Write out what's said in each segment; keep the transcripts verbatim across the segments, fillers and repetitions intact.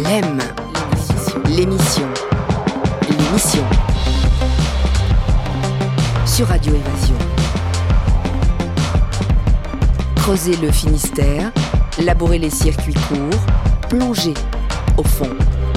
L'E M, l'émission, l'émission, sur Radio Évasion. Creuser le Finistère, labourer les circuits courts, plonger au fond.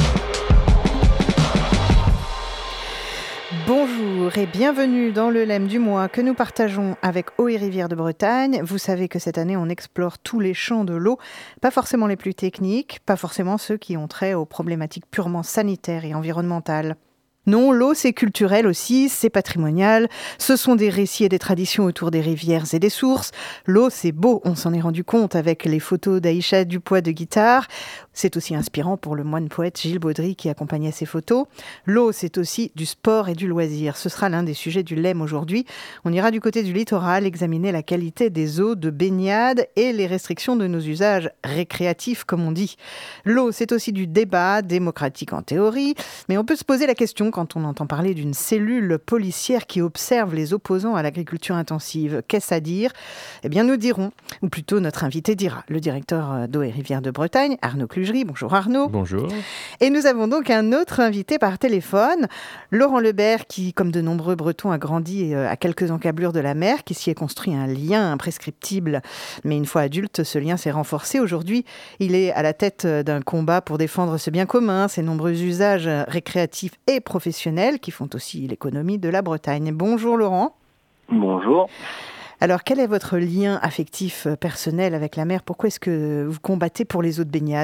Bonjour et bienvenue dans le L E M du mois que nous partageons avec Eau et Rivières de Bretagne. Vous savez que cette année, on explore tous les champs de l'eau, pas forcément les plus techniques, pas forcément ceux qui ont trait aux problématiques purement sanitaires et environnementales. Non, l'eau, c'est culturel aussi, c'est patrimonial. Ce sont des récits et des traditions autour des rivières et des sources. L'eau, c'est beau, on s'en est rendu compte avec les photos d'Aïcha Dupois de guitare. C'est aussi inspirant pour le moine poète Gilles Baudry qui accompagnait ces photos. L'eau, c'est aussi du sport et du loisir. Ce sera l'un des sujets du L E M aujourd'hui. On ira du côté du littoral examiner la qualité des eaux de baignade et les restrictions de nos usages récréatifs, comme on dit. L'eau, c'est aussi du débat démocratique en théorie, mais on peut se poser la question quand on entend parler d'une cellule policière qui observe les opposants à l'agriculture intensive. Qu'est-ce à dire ? Eh bien, nous dirons, ou plutôt notre invité dira, le directeur d'Eau et Rivières de Bretagne, Arnaud Clugerie. Bonjour Arnaud. Bonjour. Et nous avons donc un autre invité par téléphone, Laurent Lebert, qui, comme de nombreux Bretons, a grandi à quelques encablures de la mer, qui s'y est construit un lien imprescriptible. Mais une fois adulte, ce lien s'est renforcé. Aujourd'hui, il est à la tête d'un combat pour défendre ce bien commun, ses nombreux usages récréatifs et professionnels qui font aussi l'économie de la Bretagne. Bonjour Laurent. Bonjour. Alors, quel est votre lien affectif personnel avec la mer ? Pourquoi est-ce que vous combattez pour les eaux de baignade ?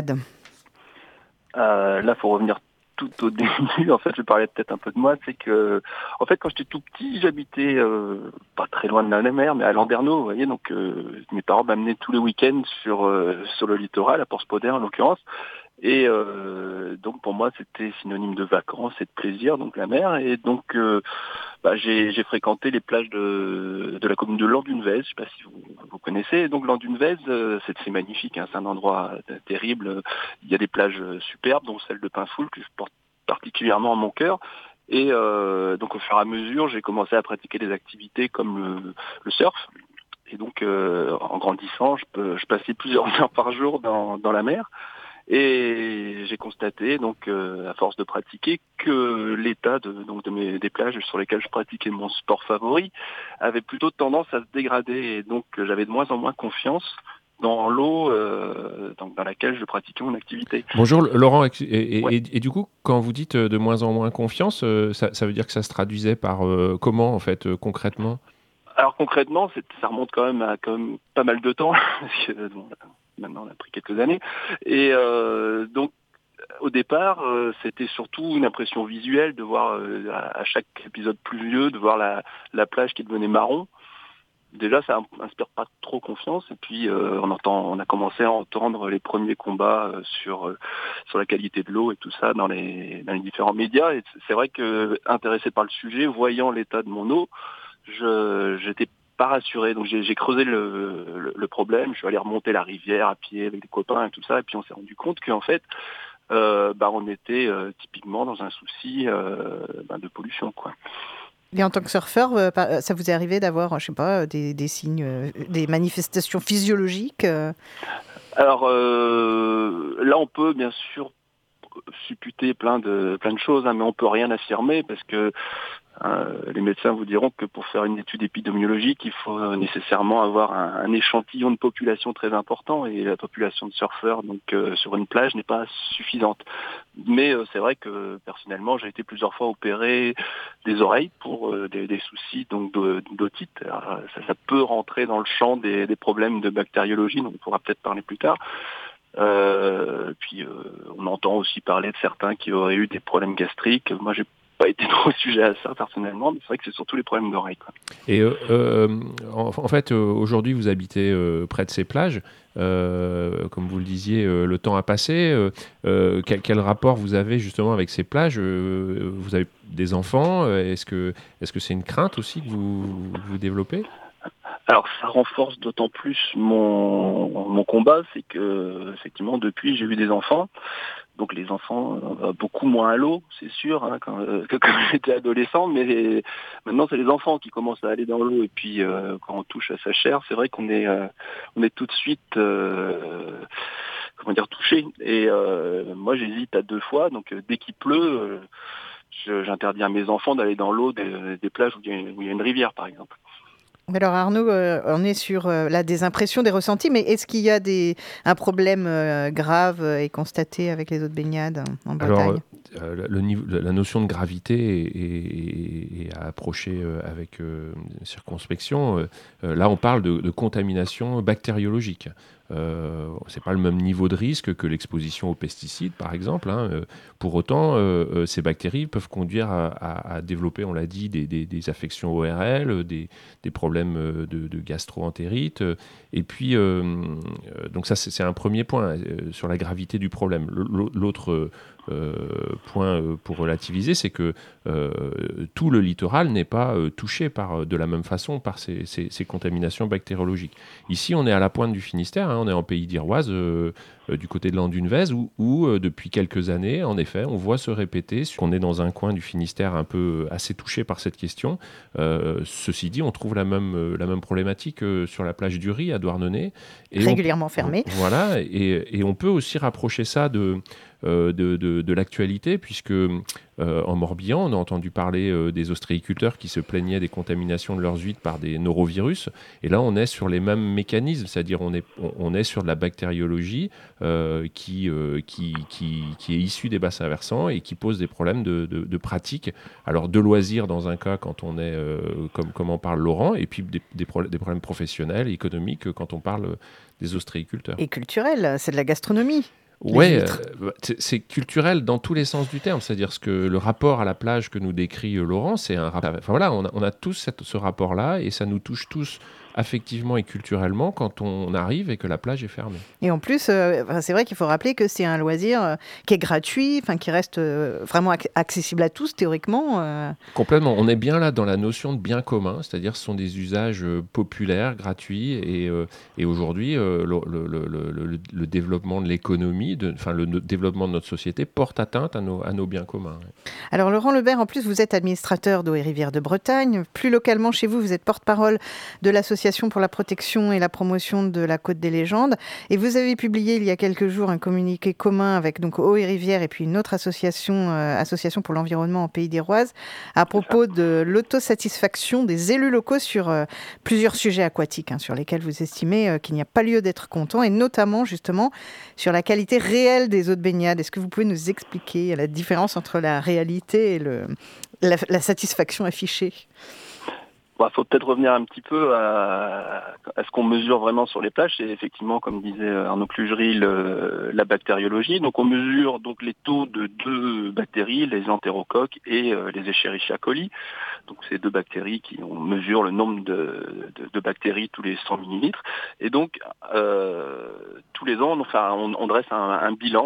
euh, Là, il faut revenir tout au début. En fait, je vais parler peut-être un peu de moi. C'est que, en fait, quand j'étais tout petit, j'habitais euh, pas très loin de la mer, mais à Landerneau, vous voyez. Donc, euh, mes parents m'amenaient tous les week-ends sur euh, sur le littoral, à Port-Spoder en l'occurrence. Et euh, donc pour moi c'était synonyme de vacances et de plaisir, donc la mer. Et donc euh, bah, j'ai, j'ai fréquenté les plages de, de la commune de Landunvez, je ne sais pas si vous, vous connaissez. Et donc Landunvez, euh, c'est, c'est magnifique, hein, c'est un endroit terrible. Il y a des plages superbes, dont celle de Pinfoul que je porte particulièrement en mon cœur. Et euh, donc au fur et à mesure, j'ai commencé à pratiquer des activités comme le, le surf. Et donc euh, en grandissant, je, peux, je passais plusieurs heures par jour dans, dans la mer. Et j'ai constaté, donc, euh, à force de pratiquer, que l'état de, donc, de mes, des plages sur lesquelles je pratiquais mon sport favori avait plutôt tendance à se dégrader. Et donc, j'avais de moins en moins confiance dans l'eau euh, dans, dans laquelle je pratiquais mon activité. Bonjour Laurent, et, et, ouais. et, et du coup, quand vous dites de moins en moins confiance, ça, ça veut dire que ça se traduisait par euh, comment, en fait, euh, concrètement ? Alors concrètement, c'est, ça remonte quand même à quand même pas mal de temps, parce que bon, maintenant on a pris quelques années. Et euh, donc au départ, euh, c'était surtout une impression visuelle de voir euh, à chaque épisode pluvieux, de voir la, la plage qui devenait marron. Déjà, ça inspire pas trop confiance. Et puis euh, on entend, on a commencé à entendre les premiers combats euh, sur euh, sur la qualité de l'eau et tout ça dans les dans les différents médias. Et c'est vrai que intéressé par le sujet, voyant l'état de mon eau, je j'étais pas rassuré, donc j'ai, j'ai creusé le, le, le problème. Je suis allé remonter la rivière à pied avec des copains et tout ça, et puis on s'est rendu compte qu'en fait, euh, bah on était euh, typiquement dans un souci euh, bah, de pollution, quoi. Et en tant que surfeur, ça vous est arrivé d'avoir, je sais pas, des, des signes, des manifestations physiologiques ? Alors euh, là, on peut bien sûr supputer plein de plein de choses, hein, mais on peut rien affirmer parce que Euh, les médecins vous diront que pour faire une étude épidémiologique, il faut nécessairement avoir un, un échantillon de population très important et la population de surfeurs donc euh, sur une plage n'est pas suffisante. Mais euh, c'est vrai que personnellement, j'ai été plusieurs fois opéré des oreilles pour euh, des, des soucis donc de, d'otite. Alors, ça, ça peut rentrer dans le champ des, des problèmes de bactériologie, donc on pourra peut-être parler plus tard. Euh, puis euh, on entend aussi parler de certains qui auraient eu des problèmes gastriques. Moi, j'ai pas été trop sujet à ça personnellement, mais c'est vrai que c'est surtout les problèmes d'oreilles, quoi. Et euh, euh, en, en fait, euh, aujourd'hui, vous habitez euh, près de ces plages. Euh, comme vous le disiez, euh, le temps a passé. Euh, euh, quel, quel rapport vous avez justement avec ces plages ? euh, Vous avez des enfants ? Est-ce que, est-ce que c'est une crainte aussi que vous, vous développez ? Alors ça renforce d'autant plus mon, mon combat, c'est que effectivement depuis j'ai eu des enfants. Donc les enfants euh, beaucoup moins à l'eau, c'est sûr, hein, quand, euh, que quand j'étais adolescent, mais les, maintenant c'est les enfants qui commencent à aller dans l'eau et puis euh, quand on touche à sa chair, c'est vrai qu'on est euh, on est tout de suite euh, comment dire, touché. Et euh, moi, j'hésite à deux fois. Donc, euh, dès qu'il pleut, euh, je, j'interdis à mes enfants d'aller dans l'eau des, des plages où il, y a une, où il y a une rivière, par exemple. Alors Arnaud, euh, on est sur euh, là, des impressions, des ressentis, mais est-ce qu'il y a des, un problème euh, grave et constaté avec les eaux de baignade en Bretagne ? Alors, euh, le niveau, la notion de gravité est, est, est à approcher euh, avec euh, circonspection. Euh, là, on parle de, de contamination bactériologique. Euh, c'est pas le même niveau de risque que l'exposition aux pesticides, par exemple. Hein. Euh, pour autant, euh, ces bactéries peuvent conduire à, à, à développer, on l'a dit, des, des, des affections O R L, des, des problèmes de, de gastro-entérite. Et puis, euh, donc ça, c'est, c'est un premier point euh, sur la gravité du problème. L'autre euh, point euh, pour relativiser, c'est que euh, tout le littoral n'est pas euh, touché par, de la même façon par ces, ces, ces contaminations bactériologiques. Ici, on est à la pointe du Finistère, hein, on est en Pays d'Iroise, euh, euh, du côté de Landunvez, où, où euh, depuis quelques années, en effet, on voit se répéter, on est dans un coin du Finistère un peu assez touché par cette question. Euh, ceci dit, on trouve la même, euh, la même problématique euh, sur la plage du Ry à Douarnenez. Et régulièrement on, fermée. Voilà, et, et on peut aussi rapprocher ça de... Euh, de, de, de l'actualité, puisque euh, en Morbihan, on a entendu parler euh, des ostréiculteurs qui se plaignaient des contaminations de leurs huîtres par des norovirus, et là on est sur les mêmes mécanismes, c'est-à-dire on est, on, on est sur de la bactériologie euh, qui, euh, qui, qui, qui est issue des bassins versants et qui pose des problèmes de, de, de pratique, alors de loisirs dans un cas quand on est, euh, comme, comme en parle Laurent, et puis des, des, pro- des problèmes professionnels, économiques quand on parle des ostréiculteurs. Et culturel, c'est de la gastronomie. Oui, euh, c'est, c'est culturel dans tous les sens du terme. C'est-à-dire que le rapport à la plage que nous décrit euh, Laurent, c'est un rapport. Enfin voilà, on a, on a tous cette, ce rapport-là et ça nous touche tous affectivement et culturellement quand on arrive et que la plage est fermée. Et en plus, euh, c'est vrai qu'il faut rappeler que c'est un loisir euh, qui est gratuit, enfin qui reste euh, vraiment ac- accessible à tous théoriquement. Euh. Complètement. On est bien là dans la notion de bien commun, c'est-à-dire ce sont des usages euh, populaires, gratuits, et, euh, et aujourd'hui, euh, le, le, le, le, le développement de l'économie, de, enfin le, le développement de notre société porte atteinte à nos, à nos biens communs. Alors Laurent Lebert, en plus, vous êtes administrateur d'Eau et Rivières de Bretagne. Plus localement chez vous, vous êtes porte-parole de l'association pour la protection et la promotion de la Côte des Légendes. Et vous avez publié il y a quelques jours un communiqué commun avec donc Eau et Rivières et puis une autre association, euh, association pour l'environnement en Pays d'Iroise, à propos de l'autosatisfaction des élus locaux sur euh, plusieurs sujets aquatiques, hein, sur lesquels vous estimez euh, qu'il n'y a pas lieu d'être content, et notamment justement sur la qualité réelle des eaux de baignade. Est-ce que vous pouvez nous expliquer la différence entre la réalité et le, la, la satisfaction affichée ? Il bah, faut peut-être revenir un petit peu à, à ce qu'on mesure vraiment sur les plages. C'est effectivement, comme disait Arnaud Clugery, le, la bactériologie. Donc on mesure donc les taux de deux bactéries, les entérocoques et euh, les Escherichia coli. Donc c'est deux bactéries qui on mesure le nombre de, de, de bactéries tous les cent millilitres. Et donc euh, tous les ans, on, enfin, on, on dresse un, un bilan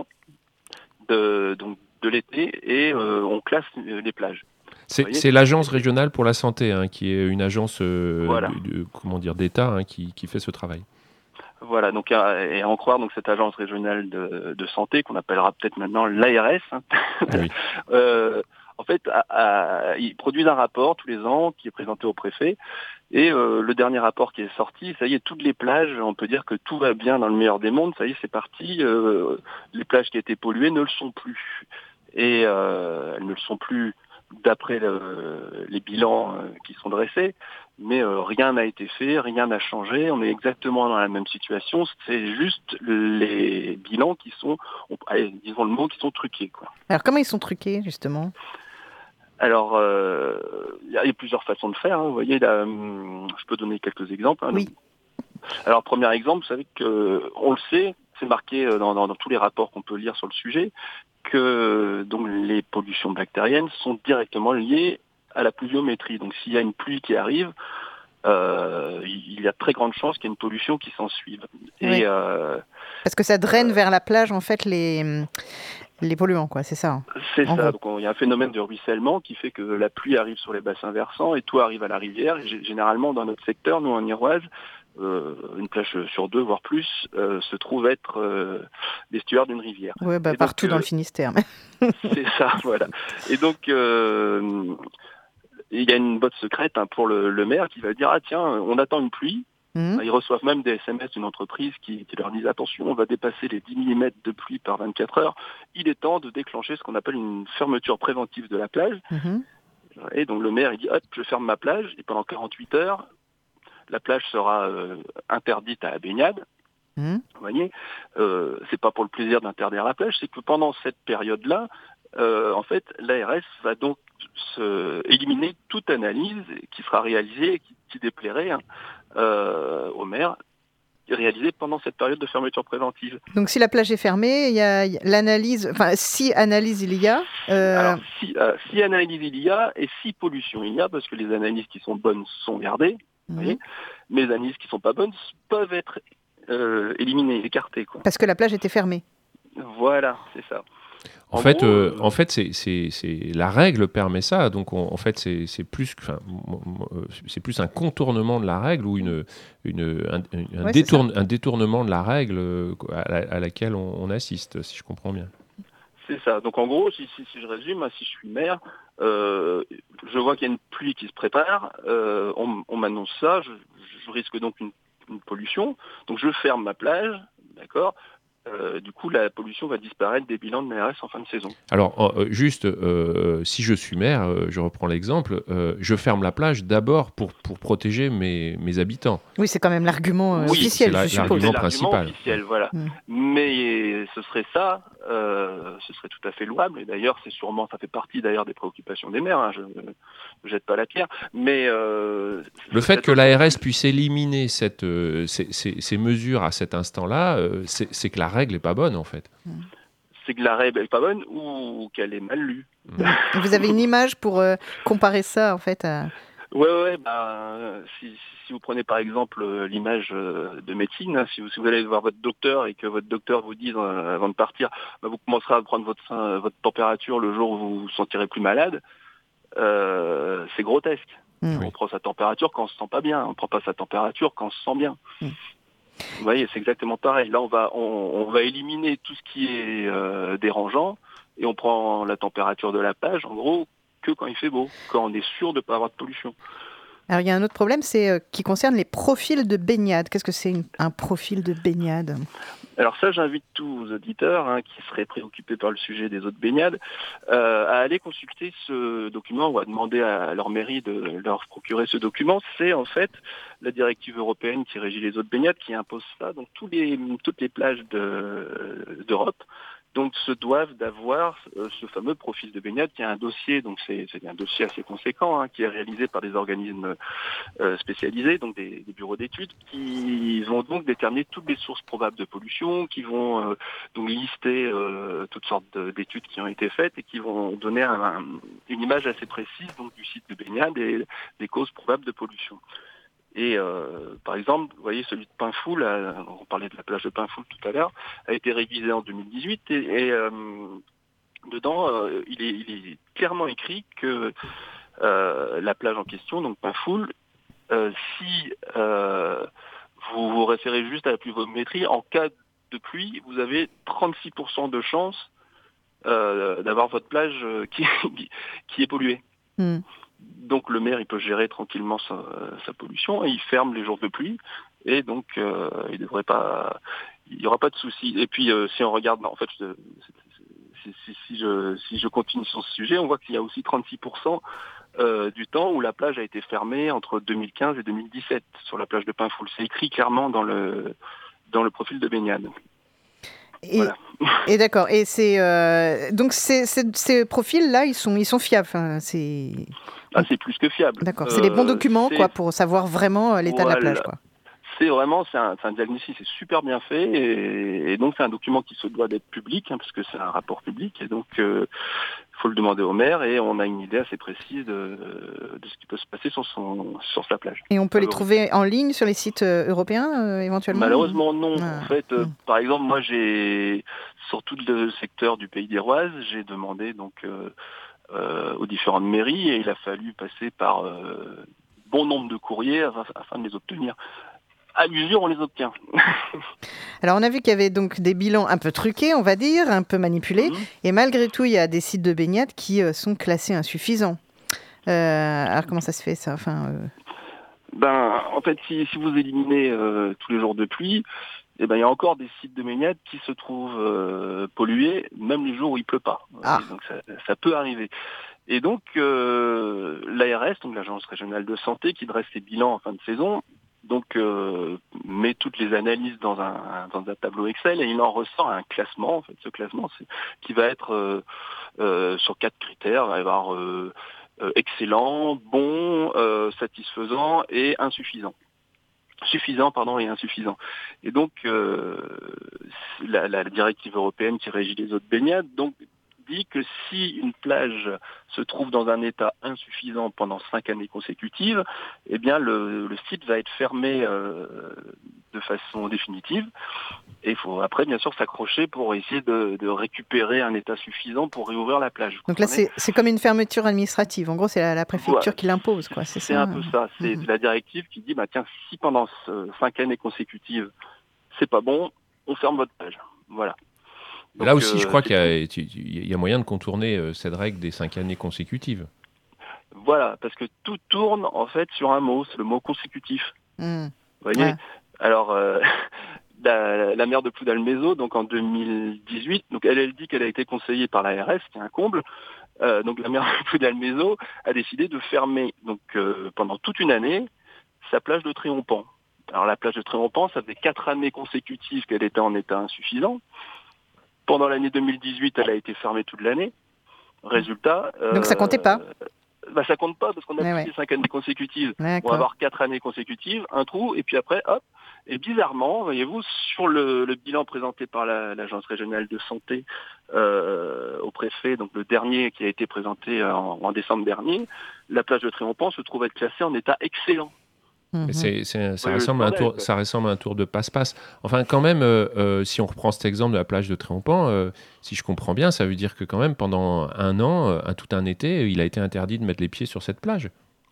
de, donc, de l'été et euh, on classe les plages. C'est, c'est l'agence régionale pour la santé, hein, qui est une agence euh, voilà. de, de, comment dire, d'État, hein, qui, qui fait ce travail. Voilà, donc et à en croire donc cette agence régionale de, de santé qu'on appellera peut-être maintenant l'A R S. Hein. Oui. euh, en fait, à, à, ils produisent un rapport tous les ans qui est présenté au préfet. Et euh, le dernier rapport qui est sorti, ça y est, toutes les plages, on peut dire que tout va bien dans le meilleur des mondes. Ça y est, c'est parti. Euh, les plages qui étaient polluées ne le sont plus, et euh, elles ne le sont plus. D'après le, les bilans euh, qui sont dressés, mais euh, rien n'a été fait, rien n'a changé, on est exactement dans la même situation, c'est juste les bilans qui sont, on, allez, disons le mot, qui sont truqués, quoi. Alors comment ils sont truqués, justement ? Alors, il euh, y, y a plusieurs façons de faire, hein. Vous voyez, là, hum, je peux donner quelques exemples. Hein. Oui. Alors, premier exemple, vous savez qu'on le sait, c'est marqué dans, dans, dans tous les rapports qu'on peut lire sur le sujet, que donc les pollutions bactériennes sont directement liées à la pluviométrie. Donc s'il y a une pluie qui arrive, euh, il y a très grande chance qu'il y ait une pollution qui s'en suive. Et, oui. euh, Parce que ça draine euh, vers la plage en fait les, les polluants, quoi, c'est ça. C'est ça. Gros. Donc il y a un phénomène de ruissellement qui fait que la pluie arrive sur les bassins versants et tout arrive à la rivière. Et généralement dans notre secteur, nous en Iroise, Euh, une plage sur deux, voire plus, euh, se trouve être euh, l'estuaire d'une rivière. Oui, bah, partout donc, euh, dans le Finistère. C'est ça, voilà. Et donc, euh, il y a une botte secrète hein, pour le, le maire qui va dire « Ah tiens, on attend une pluie, Mmh. Ils reçoivent même des S M S d'une entreprise qui, qui leur disent attention, on va dépasser les dix millimètres de pluie par vingt-quatre heures. Il est temps de déclencher ce qu'on appelle une fermeture préventive de la plage. Mmh. Et donc le maire il dit hop, je ferme ma plage et pendant quarante-huit heures, la plage sera euh, interdite à la baignade. Mmh. Vous voyez, euh, c'est pas pour le plaisir d'interdire la plage, c'est que pendant cette période-là, euh, en fait, l'A R S va donc se éliminer toute analyse qui sera réalisée, qui, qui déplairait hein, euh, au maire, réalisée pendant cette période de fermeture préventive. Donc si la plage est fermée, il y a, il y a l'analyse, enfin si analyse il y a. Euh... Alors si, euh, si analyse il y a et si pollution il y a, parce que les analyses qui sont bonnes sont gardées, mmh. vous voyez, mais les analyses qui sont pas bonnes peuvent être euh, éliminées, écartées, quoi. Parce que la plage était fermée. Voilà, c'est ça. En, en fait, gros, euh, en fait, c'est, c'est, c'est la règle permet ça. Donc, on, en fait, c'est, c'est plus, enfin, c'est plus un contournement de la règle ou une, une, un, un, ouais, détourne, un détournement de la règle à, la, à laquelle on, on assiste, si je comprends bien. C'est ça. Donc, en gros, si, si, si je résume, si je suis maire, euh, je vois qu'il y a une pluie qui se prépare. Euh, on, on m'annonce ça. Je, je risque donc une, une pollution. Donc, je ferme ma plage, d'accord. Euh, du coup, la pollution va disparaître des bilans de M A R S en fin de saison. Alors, euh, juste, euh, si je suis maire, euh, je reprends l'exemple, euh, je ferme la plage d'abord pour, pour protéger mes, mes habitants. Oui, c'est quand même l'argument euh, oui, officiel, la, je suppose. L'argument c'est principal. L'argument officiel, voilà. Mmh. Mais ce serait ça, euh, ce serait tout à fait louable. Et d'ailleurs, c'est sûrement, ça fait partie d'ailleurs des préoccupations des maires. Hein, je ne jette pas la pierre. Mais euh, le fait que l'A R S puisse éliminer cette, euh, ces, ces, ces mesures à cet instant-là, euh, c'est, c'est que la règle n'est pas bonne, en fait. C'est que la règle n'est pas bonne ou qu'elle est mal lue. Vous avez une image pour euh, comparer ça, en fait à... Oui, ouais, bah, si, si vous prenez par exemple l'image de médecine, hein, si, vous, si vous allez voir votre docteur et que votre docteur vous dise euh, avant de partir, bah, vous commencerez à prendre votre, euh, votre température le jour où vous vous sentirez plus malade, euh, c'est grotesque. Mmh. On prend sa température quand on se sent pas bien, on ne prend pas sa température quand on se sent bien. Mmh. Vous voyez, c'est exactement pareil. Là, on va, on, on va éliminer tout ce qui est euh, dérangeant et on prend la température de la plage, en gros, que quand il fait beau, quand on est sûr de ne pas avoir de pollution. Alors, il y a un autre problème, c'est euh, qui concerne les profils de baignade. Qu'est-ce que c'est une, un profil de baignade ? Alors ça, j'invite tous vos auditeurs hein, qui seraient préoccupés par le sujet des eaux de baignade euh, à aller consulter ce document ou à demander à leur mairie de leur procurer ce document. C'est en fait la directive européenne qui régit les eaux de baignade qui impose ça. Donc tous les, toutes les plages de, d'Europe donc se doivent d'avoir euh, ce fameux profil de baignade qui a un dossier, donc c'est, c'est un dossier assez conséquent, hein, qui est réalisé par des organismes euh, spécialisés, donc des, des bureaux d'études, qui vont donc déterminer toutes les sources probables de pollution, qui vont euh, donc lister euh, toutes sortes de, d'études qui ont été faites et qui vont donner un, un, une image assez précise donc du site de baignade et des causes probables de pollution. Et euh, par exemple, vous voyez, celui de Pinfoul, euh, on parlait de la plage de Pinfoul tout à l'heure, a été révisé en deux mille dix-huit et, et euh, dedans, euh, il, est, il est clairement écrit que euh, la plage en question, donc Pinfoul, euh, si euh, vous vous référez juste à la pluviométrie, en cas de pluie, vous avez trente-six pour cent de chances euh, d'avoir votre plage qui, qui est polluée. Mm. Donc le maire, il peut gérer tranquillement sa, sa pollution et il ferme les jours de pluie et donc euh, il devrait pas, il y aura pas de souci. Et puis euh, si on regarde, en fait, je, si, si, si, je, si je continue sur ce sujet, on voit qu'il y a aussi trente-six pour cent euh, du temps où la plage a été fermée entre deux mille quinze et deux mille dix-sept sur la plage de Pinfoul. C'est écrit clairement dans le dans le profil de baignade. Et, voilà. et d'accord. Et c'est euh, donc ces, ces, ces profils-là, ils sont ils sont fiables. Enfin, c'est ah, c'est plus que fiable. D'accord. C'est euh, les bons documents quoi pour savoir vraiment l'état voilà. de la plage quoi. C'est vraiment c'est un, c'est un diagnostic, c'est super bien fait et, et donc c'est un document qui se doit d'être public hein, parce que c'est un rapport public et donc il euh, faut le demander au maire et on a une idée assez précise de, de ce qui peut se passer sur son sur sa plage. Et on peut les trouver en ligne sur les sites européens euh, éventuellement? Malheureusement non. Ah. En fait, euh, mmh. par exemple, moi j'ai sur tout le secteur du Pays d'Iroise, j'ai demandé donc euh, euh, aux différentes mairies et il a fallu passer par euh, bon nombre de courriers afin, afin de les obtenir. À l'usure, on les obtient. Alors, on a vu qu'il y avait donc des bilans un peu truqués, on va dire, un peu manipulés. Mmh. Et malgré tout, il y a des sites de baignade qui euh, sont classés insuffisants. Euh, alors, comment ça se fait, ça enfin, euh... Ben, en fait, si, si vous éliminez euh, tous les jours de pluie, eh ben, il y a encore des sites de baignade qui se trouvent euh, pollués, même les jours où il pleut pas. Ah. Et donc ça, ça peut arriver. Et donc euh, l'A R S, donc l'Agence régionale de santé, qui dresse ses bilans en fin de saison, donc euh, met toutes les analyses dans un dans un tableau Excel et il en ressort un classement. En fait, ce classement, c'est, qui va être euh, euh, sur quatre critères. Il va y avoir euh, euh, excellent, bon, euh, satisfaisant et insuffisant. Suffisant, pardon, et insuffisant. Et donc, euh, la, la directive européenne qui régit les eaux de baignade donc, dit que si une plage se trouve dans un état insuffisant pendant cinq années consécutives, eh bien, le, le site va être fermé euh, de façon définitive. Et il faut après, bien sûr, s'accrocher pour essayer de, de récupérer un état suffisant pour réouvrir la plage. Donc là, c'est, c'est comme une fermeture administrative. En gros, c'est la, la préfecture Voilà. qui l'impose, quoi. C'est, c'est ça, un peu ça. C'est mmh. la directive qui dit, bah, tiens, si pendant cinq années consécutives, c'est pas bon, on ferme votre plage. Voilà. Donc, là aussi, euh, je crois qu'il y a, il y a moyen de contourner euh, cette règle des cinq années consécutives. Voilà, parce que tout tourne en fait sur un mot, c'est le mot consécutif. Mmh. Vous voyez ouais. Alors, euh, la, la maire de Ploudalmézeau, donc en deux mille dix-huit, donc elle, elle dit qu'elle a été conseillée par l'A R S, qui est un comble. Euh, donc la maire de Ploudalmézeau a décidé de fermer donc euh, pendant toute une année sa plage de Tréhompan. Alors la plage de Tréhompan, ça fait quatre années consécutives qu'elle était en état insuffisant. Pendant l'année deux mille dix-huit, elle a été fermée toute l'année. Résultat... Donc ça comptait pas euh, bah, ça compte pas parce qu'on a ouais, pris ouais. cinq années consécutives. D'accord. On va avoir quatre années consécutives, un trou, et puis après, hop. Et bizarrement, voyez-vous, sur le, le bilan présenté par la, l'Agence régionale de santé euh, au préfet, donc le dernier qui a été présenté en, en décembre dernier, la plage de Tréhompan se trouve être classée en état excellent. Mais c'est, c'est, ça, oui, ressemble à un tour, ça ressemble à un tour de passe-passe. Enfin, quand même, euh, euh, si on reprend cet exemple de la plage de Tréhompan, euh, si je comprends bien, ça veut dire que quand même, pendant un an, euh, tout un été, il a été interdit de mettre les pieds sur cette plage.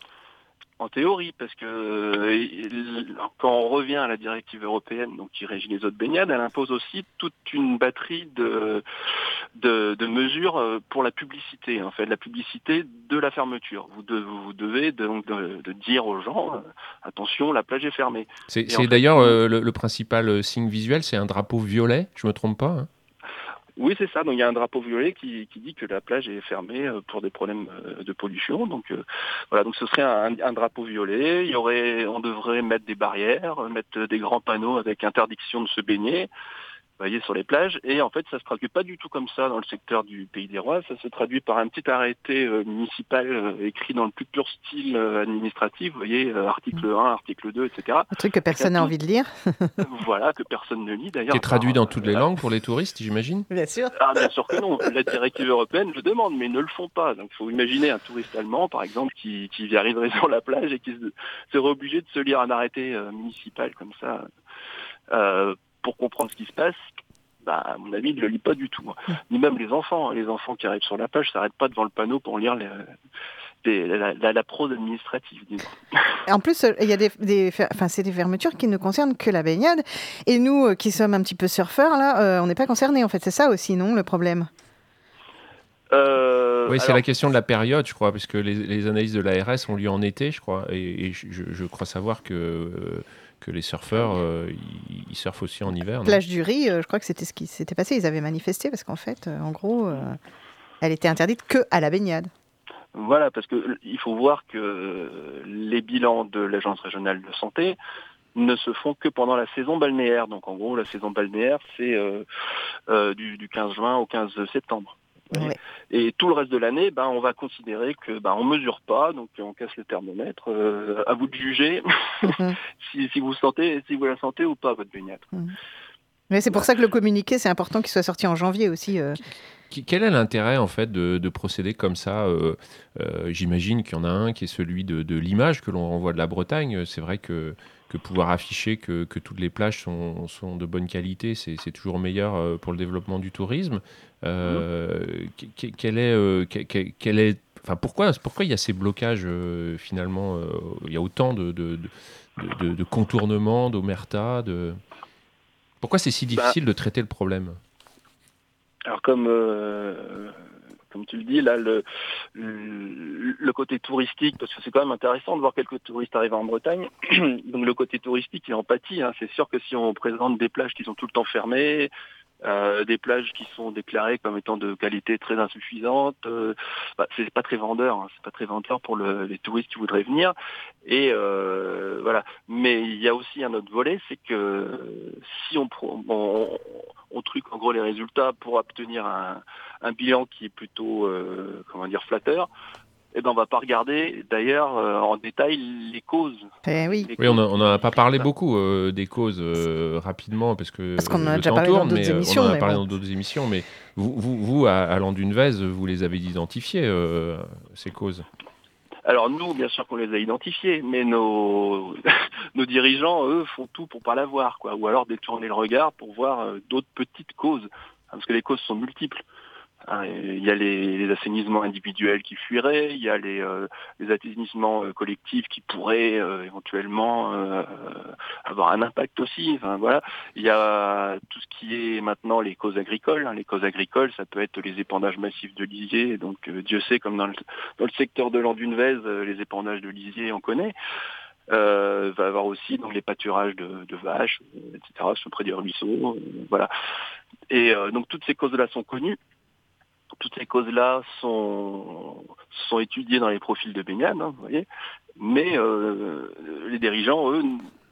En théorie, parce que euh, quand on revient à la directive européenne, donc qui régit les eaux de baignade, elle impose aussi toute une batterie de, de, de mesures pour la publicité, en fait, la publicité de la fermeture. Vous, de, vous devez donc de, de dire aux gens, euh, attention, la plage est fermée. C'est, c'est fait, d'ailleurs euh, le, le principal signe visuel, c'est un drapeau violet, je me trompe pas, hein. Oui, c'est ça. Donc il y a un drapeau violet qui, qui dit que la plage est fermée pour des problèmes de pollution. Donc euh, voilà, donc ce serait un, un drapeau violet. Il y aurait, on devrait mettre des barrières, mettre des grands panneaux avec interdiction de se baigner. Vous voyez, sur les plages, et en fait ça se traduit pas du tout comme ça dans le secteur du Pays des Rois, ça se traduit par un petit arrêté euh, municipal euh, écrit dans le plus pur style euh, administratif, vous voyez, euh, article un, article deux, et cetera. Un truc que personne n'a envie de lire. Voilà, que personne ne lit d'ailleurs. Qui est traduit par, dans toutes euh, les langues pour les touristes, j'imagine. Bien sûr. Ah, bien sûr que non, la directive européenne le demande, mais ils ne le font pas. Donc il faut imaginer un touriste allemand, par exemple, qui, qui arriverait sur la plage et qui se, serait obligé de se lire un arrêté euh, municipal comme ça, euh, pour comprendre ce qui se passe. Bah, à mon avis, il ne le lit pas du tout. Ni même les enfants. Les enfants qui arrivent sur la plage ne s'arrêtent pas devant le panneau pour lire les, les, la, la, la prose administrative, disons. En plus, il y a des, des, enfin, c'est des fermetures qui ne concernent que la baignade. Et nous, qui sommes un petit peu surfeurs, là, euh, on n'est pas concernés, en fait. C'est ça aussi, non, le problème ? Euh, oui, c'est alors, la question de la période, je crois, parce que les, les analyses de l'A R S ont lieu en été, je crois, et, et je, je crois savoir que, euh, que les surfeurs, euh, ils, ils surfent aussi en hiver. Plage du Riz, euh, je crois que c'était ce qui s'était passé, ils avaient manifesté, parce qu'en fait, euh, en gros, euh, elle était interdite que à la baignade. Voilà, parce qu'il faut voir que les bilans de l'Agence régionale de santé ne se font que pendant la saison balnéaire. Donc en gros, la saison balnéaire, c'est euh, euh, du, du quinze juin au quinze septembre. Ouais. Et tout le reste de l'année, ben, on va considérer que ben, on mesure pas, donc on casse le thermomètre. Euh, à vous de juger mm-hmm. si, si vous sentez, si vous la sentez ou pas votre baignade. Mm. Mais c'est pour ça que le communiqué, c'est important qu'il soit sorti en janvier aussi. Euh. Quel est l'intérêt en fait de, de procéder comme ça euh, euh, J'imagine qu'il y en a un qui est celui de, de l'image que l'on renvoie de la Bretagne. C'est vrai que, que pouvoir afficher que, que toutes les plages sont, sont de bonne qualité, c'est, c'est toujours meilleur pour le développement du tourisme. Euh, mmh. Quel est, euh, quel, quel est, enfin pourquoi, pourquoi il y a ces blocages euh, finalement euh, il y a autant de, de, de, de, de contournements, d'omerta, de... Pourquoi c'est si difficile bah, de traiter le problème ? Alors comme euh, comme tu le dis, là, le, le, le côté touristique, parce que c'est quand même intéressant de voir quelques touristes arriver en Bretagne. Donc le côté touristique, il en pâtit. Hein. C'est sûr que si on présente des plages qui sont tout le temps fermées, Euh, des plages qui sont déclarées comme étant de qualité très insuffisante, euh, bah, c'est pas très vendeur, hein, c'est pas très vendeur pour le, les touristes qui voudraient venir. Et euh, voilà. Mais il y a aussi un autre volet, c'est que si on, on, on truque en gros les résultats pour obtenir un, un bilan qui est plutôt, euh, comment dire, flatteur, eh ben on va pas regarder d'ailleurs euh, en détail les causes. Eh oui. Oui, on n'en a pas parlé beaucoup euh, des causes euh, rapidement parce que parce qu'on en a le déjà temps parlé tourne, dans d'autres mais émissions. on en a mais parlé bon. dans d'autres émissions. Mais vous, vous, vous à, à Landunvez, vous les avez identifiées euh, ces causes. Alors nous, bien sûr qu'on les a identifiés, mais nos, nos dirigeants, eux, font tout pour pas la voir, quoi. Ou alors détourner le regard pour voir euh, d'autres petites causes, hein, parce que les causes sont multiples. Il y a les, les assainissements individuels qui fuiraient, il y a les, euh, les assainissements euh, collectifs qui pourraient euh, éventuellement euh, avoir un impact aussi. Enfin, voilà. Il y a tout ce qui est maintenant les causes agricoles. Hein. Les causes agricoles, ça peut être les épandages massifs de lisier. Donc euh, Dieu sait, comme dans le, dans le secteur de Landunvez, euh, les épandages de lisier, on connaît. Euh, va avoir aussi donc les pâturages de, de vaches, et cetera, sur près des ruisseaux. Euh, voilà. Et euh, donc toutes ces causes-là sont connues. Toutes ces causes-là sont, sont étudiées dans les profils de baignade, hein, vous voyez, mais euh, les dirigeants, eux,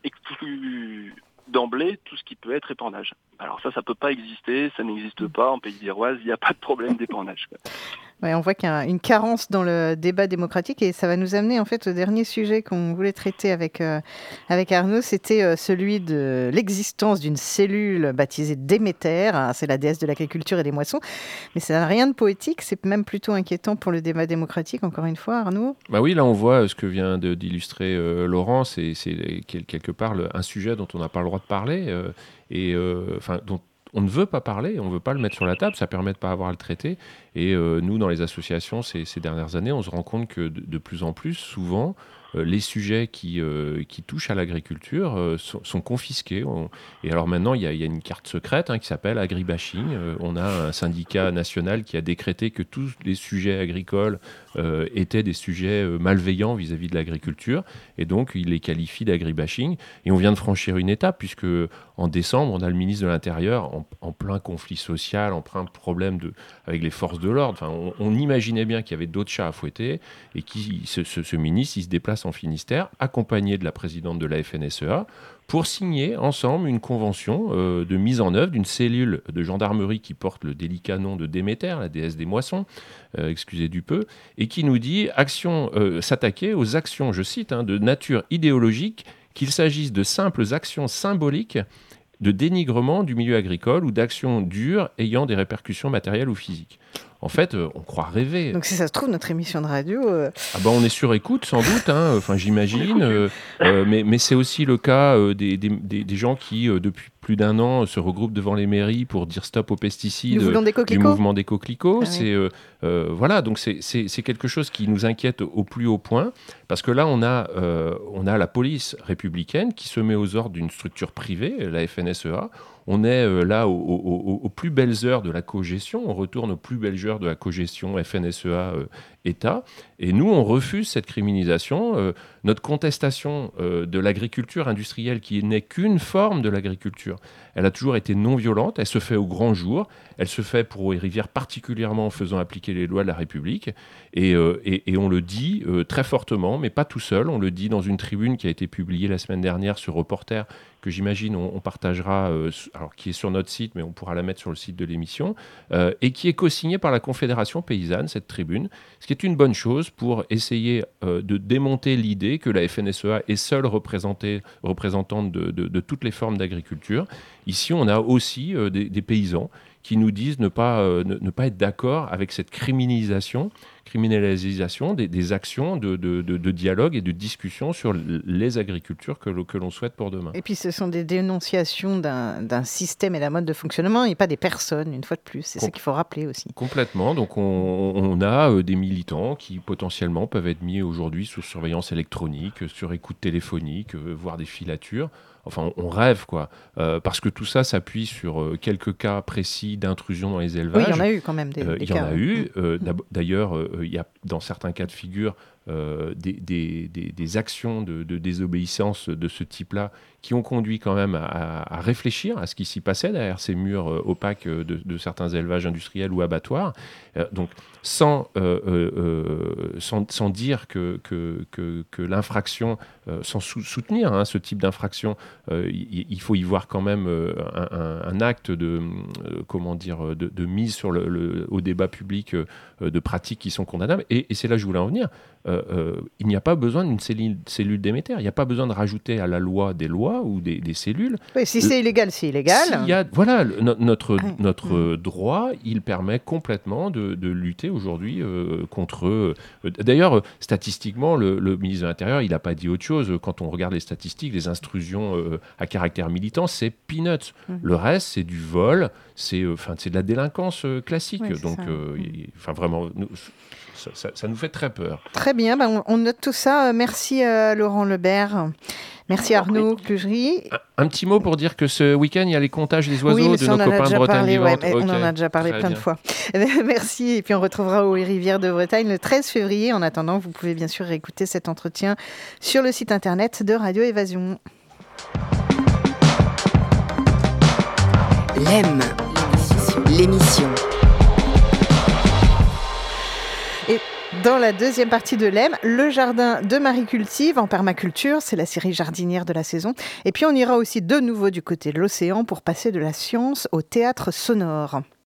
excluent d'emblée tout ce qui peut être épandage. Alors ça, ça peut pas exister, ça n'existe pas en Pays d'Iroise, il n'y a pas de problème d'épandage. Quoi. Ouais, on voit qu'il y a une carence dans le débat démocratique et ça va nous amener en fait au dernier sujet qu'on voulait traiter avec, euh, avec Arnaud, c'était euh, celui de l'existence d'une cellule baptisée Déméter. Alors, c'est la déesse de l'agriculture et des moissons, mais ça n'a rien de poétique, c'est même plutôt inquiétant pour le débat démocratique, encore une fois, Arnaud. Bah oui, là on voit ce que vient de, d'illustrer euh, Laurent, c'est, c'est quelque part le, un sujet dont on n'a pas le droit de parler euh, et enfin euh, dont on ne veut pas parler, on ne veut pas le mettre sur la table, ça permet de ne pas avoir à le traiter. Et euh, nous, dans les associations, ces, ces dernières années, on se rend compte que de, de plus en plus, souvent, euh, les sujets qui, euh, qui touchent à l'agriculture euh, sont, sont confisqués. On... Et alors maintenant, il y, y a une carte secrète hein, qui s'appelle agribashing. Euh, on a un syndicat national qui a décrété que tous les sujets agricoles euh, étaient des sujets euh, malveillants vis-à-vis de l'agriculture. Et donc, il les qualifie d'agribashing. Et on vient de franchir une étape, puisque en décembre, on a le ministre de l'Intérieur en, en plein conflit social, en plein problème de, avec les forces de l'ordre. Enfin, on, on imaginait bien qu'il y avait d'autres chats à fouetter et qui, ce, ce, ce ministre, il se déplace en Finistère, accompagné de la présidente de la F N S E A, pour signer ensemble une convention euh, de mise en œuvre d'une cellule de gendarmerie qui porte le délicat nom de Déméter, la déesse des moissons, euh, excusez du peu, et qui nous dit action, euh, s'attaquer aux actions, je cite, hein, de nature idéologique, qu'il s'agisse de simples actions symboliques de dénigrement du milieu agricole ou d'actions dures ayant des répercussions matérielles ou physiques. En fait, euh, on croit rêver. Donc si ça se trouve, notre émission de radio... Euh... Ah ben, on est sur écoute, sans doute, hein, enfin, j'imagine, euh, euh, mais, mais c'est aussi le cas euh, des, des, des gens qui, euh, depuis plus d'un an, se regroupent devant les mairies pour dire stop aux pesticides euh, du mouvement des coquelicots. Ah, c'est, oui. euh, euh, voilà, donc c'est, c'est, c'est quelque chose qui nous inquiète au plus haut point, parce que là, on a, euh, on a la police républicaine qui se met aux ordres d'une structure privée, la F N S E A. On est euh, là aux, aux, aux plus belles heures de la cogestion, on retourne aux plus belles heures de la cogestion F N S E A euh, État, et nous on refuse cette criminalisation. Euh, notre contestation euh, de l'agriculture industrielle, qui n'est qu'une forme de l'agriculture, elle a toujours été non violente, elle se fait au grand jour, elle se fait pour les rivières particulièrement en faisant appliquer les lois de la République, et, euh, et, et on le dit euh, très fortement, mais pas tout seul, on le dit dans une tribune qui a été publiée la semaine dernière sur Reporter, que j'imagine on, on partagera, euh, alors qui est sur notre site, mais on pourra la mettre sur le site de l'émission, euh, et qui est co-signée par la Confédération paysanne, cette tribune, ce qui est une bonne chose pour essayer euh, de démonter l'idée que la F N S E A est seule représentante de, de, de toutes les formes d'agriculture. Ici, on a aussi euh, des, des paysans qui nous disent ne pas, euh, ne, ne pas être d'accord avec cette criminalisation, criminalisation des, des actions de, de, de, de dialogue et de discussion sur les agricultures que, que l'on souhaite pour demain. Et puis ce sont des dénonciations d'un, d'un système et d'un mode de fonctionnement et pas des personnes, une fois de plus. C'est Com- ça qu'il faut rappeler aussi. Complètement. Donc on, on a euh, des militants qui potentiellement peuvent être mis aujourd'hui sous surveillance électronique, sur écoute téléphonique, euh, voire des filatures. enfin, on, on rêve, quoi. Euh, parce que tout ça s'appuie sur euh, quelques cas précis d'intrusion dans les élevages. Oui, il y en a eu quand même des, euh, des il y cas. en a eu. Euh, d'ailleurs, euh, il y a dans certains cas de figure euh, des, des, des, des actions de, de désobéissance de ce type-là qui ont conduit quand même à, à réfléchir à ce qui s'y passait derrière ces murs euh, opaques de, de certains élevages industriels ou abattoirs. Euh, donc, sans, euh, euh, sans, sans dire que, que, que, que l'infraction, euh, sans sou- soutenir hein, ce type d'infraction, euh, il, il faut y voir quand même euh, un, un, un acte de, euh, comment dire, de, de mise sur le, le, au débat public euh, de pratiques qui sont condamnables. Et, et c'est là que je voulais en venir. Euh, euh, il n'y a pas besoin d'une cellule, cellule d'émetteur. Il n'y a pas besoin de rajouter à la loi des lois ou des, des cellules. Oui, si c'est illégal, c'est illégal. S'il y a, voilà, le, no- notre, Ah, notre mm. droit, il permet complètement de, de lutter aujourd'hui euh, contre... Euh, d'ailleurs, euh, statistiquement, le, le ministre de l'Intérieur, il n'a pas dit autre chose. Quand on regarde les statistiques, les intrusions euh, à caractère militant, c'est peanuts. Mm. Le reste, c'est du vol, c'est, euh, c'est de la délinquance euh, classique. Oui, c'est Donc, ça. euh, Mm. il- enfin, vraiment... Nous, ça, ça, ça nous fait très peur. Très bien, ben on, on note tout ça. Euh, Merci euh, Laurent Lebert. Merci Arnaud Clugerie. Un, un petit mot pour dire que ce week-end, il y a les comptages des oiseaux Oui, mais de ça, nos on en a copains de déjà Bretagne parlé, ouais, Vivante. mais Ok, on en a déjà parlé très plein bien. de fois. Merci, et puis on retrouvera au Rivière de Bretagne le treize février. En attendant, vous pouvez bien sûr réécouter cet entretien sur le site internet de Radio Évasion. L'E M, l'émission. Et dans la deuxième partie de l'E M, le jardin de Marie Cultive en permaculture, c'est la série jardinière de la saison. Et puis on ira aussi de nouveau du côté de l'océan pour passer de la science au théâtre sonore.